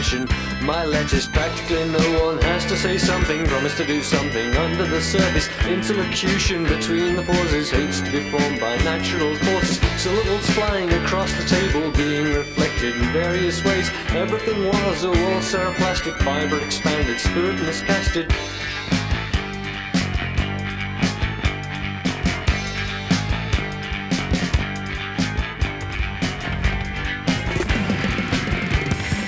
attention. My letters practically no one has to say something, promise to do something under the surface. Interlocution between the pauses, hates to be formed by natural forces. Syllables flying across the table, being reflected in various ways. Everything was a wall, plastic fiber expanded, spirit miscasted.